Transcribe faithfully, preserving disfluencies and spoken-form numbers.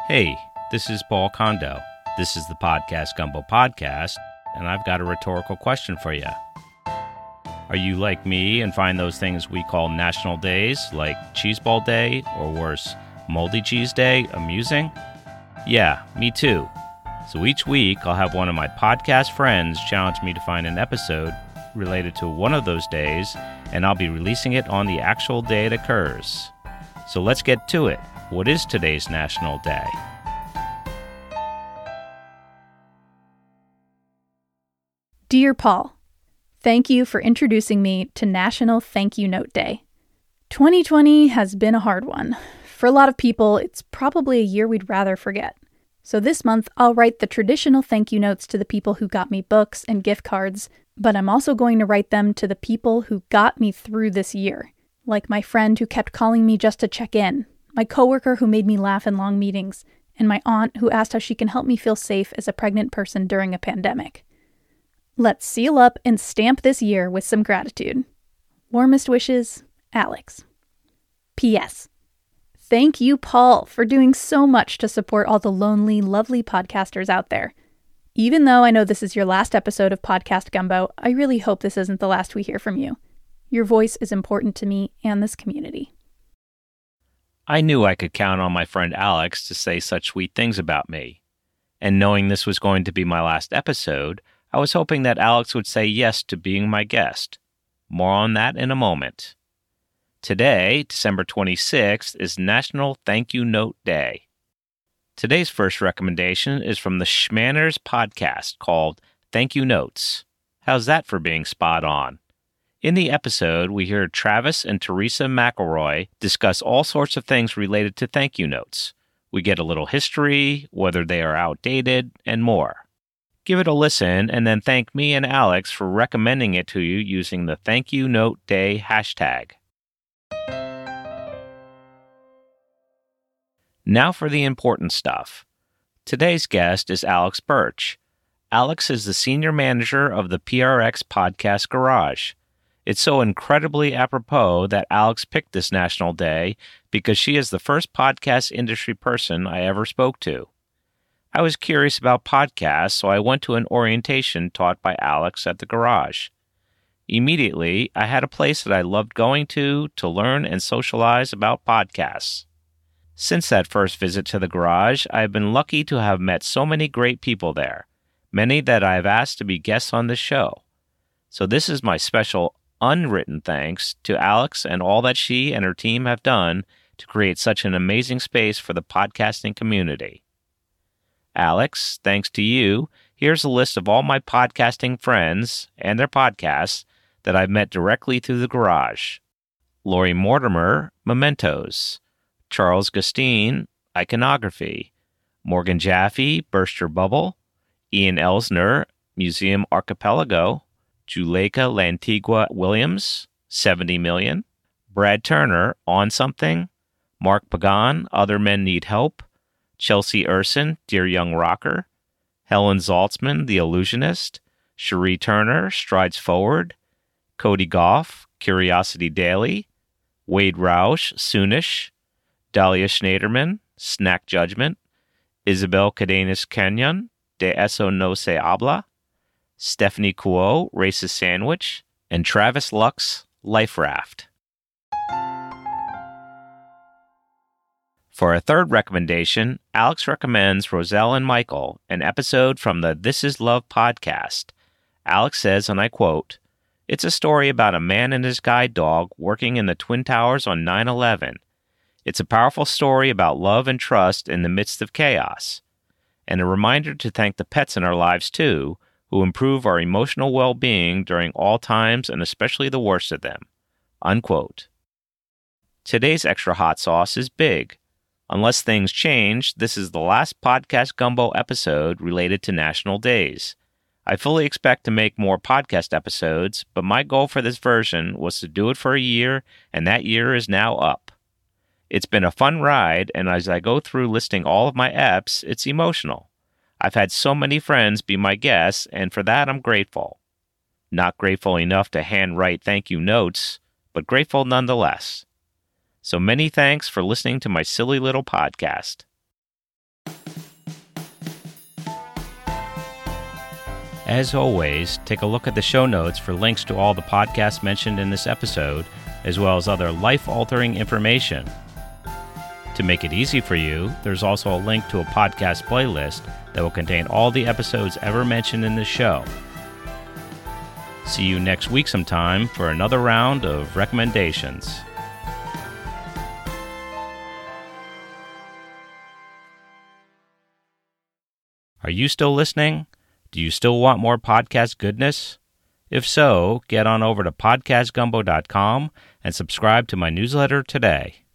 Hey, this is Paul Kondo. This is the Podcast Gumbo Podcast, and I've got a rhetorical question for you. Are you like me and find those things we call national days, like Cheeseball Day, or worse, Moldy Cheese Day, amusing? Yeah, me too. So each week, I'll have one of my podcast friends challenge me to find an episode related to one of those days, and I'll be releasing it on the actual day it occurs. So let's get to it. What is today's National Day? Dear Paul, thank you for introducing me to National Thank You Note Day. twenty twenty has been a hard one. For a lot of people, it's probably a year we'd rather forget. So this month, I'll write the traditional thank you notes to the people who got me books and gift cards, but I'm also going to write them to the people who got me through this year, like my friend who kept calling me just to check in, my coworker who made me laugh in long meetings, and my aunt who asked how she can help me feel safe as a pregnant person during a pandemic. Let's seal up and stamp this year with some gratitude. Warmest wishes, Alex. P S. Thank you, Paul, for doing so much to support all the lonely, lovely podcasters out there. Even though I know this is your last episode of Podcast Gumbo, I really hope this isn't the last we hear from you. Your voice is important to me and this community. I knew I could count on my friend Alex to say such sweet things about me. And knowing this was going to be my last episode, I was hoping that Alex would say yes to being my guest. More on that in a moment. Today, December twenty-sixth, is National Thank You Note Day. Today's first recommendation is from the Schmanners podcast called Thank You Notes. How's that for being spot on? In the episode, we hear Travis and Teresa McElroy discuss all sorts of things related to thank you notes. We get a little history, whether they are outdated, and more. Give it a listen, and then thank me and Alex for recommending it to you using the Thank You Note Day hashtag. Now for the important stuff. Today's guest is Alex Birch. Alex is the senior manager of the P R X Podcast Garage. It's so incredibly apropos that Alex picked this National Day because she is the first podcast industry person I ever spoke to. I was curious about podcasts, so I went to an orientation taught by Alex at the Garage. Immediately, I had a place that I loved going to to learn and socialize about podcasts. Since that first visit to the Garage, I have been lucky to have met so many great people there, many that I have asked to be guests on this show. So this is my special unwritten thanks to Alex and all that she and her team have done to create such an amazing space for the podcasting community. Alex, thanks to you, here's a list of all my podcasting friends and their podcasts that I've met directly through the Garage. Lori Mortimer, Mementos. Charles Gustine, Iconography. Morgan Jaffe, Burst Your Bubble. Ian Elsner, Museum Archipelago. Juleka Lantigua Williams, seventy million. Brad Turner, On Something. Mark Pagan, Other Men Need Help. Chelsea Urson, Dear Young Rocker. Helen Zaltzman, The Illusionist. Cherie Turner, Strides Forward. Cody Goff, Curiosity Daily. Wade Roush, Soonish. Dahlia Schneiderman, Snack Judgment. Isabel Cadenas Kenyon, De Eso No Se Habla. Stephanie Kuo, Racist Sandwich. And Travis Lux, Life Raft. For a third recommendation, Alex recommends Roselle and Michael, an episode from the This Is Love podcast. Alex says, and I quote, "It's a story about a man and his guide dog working in the Twin Towers on nine eleven. It's a powerful story about love and trust in the midst of chaos, and a reminder to thank the pets in our lives too, who improve our emotional well-being during all times and especially the worst of them." Unquote. Today's extra hot sauce is big. Unless things change, this is the last Podcast Gumbo episode related to national days. I fully expect to make more podcast episodes, but my goal for this version was to do it for a year, and that year is now up. It's been a fun ride, and as I go through listing all of my eps, it's emotional. I've had so many friends be my guests, and for that I'm grateful. Not grateful enough to handwrite thank you notes, but grateful nonetheless. So many thanks for listening to my silly little podcast. As always, take a look at the show notes for links to all the podcasts mentioned in this episode, as well as other life-altering information. To make it easy for you, there's also a link to a podcast playlist that will contain all the episodes ever mentioned in this show. See you next week sometime for another round of recommendations. Are you still listening? Do you still want more podcast goodness? If so, get on over to podcast gumbo dot com and subscribe to my newsletter today.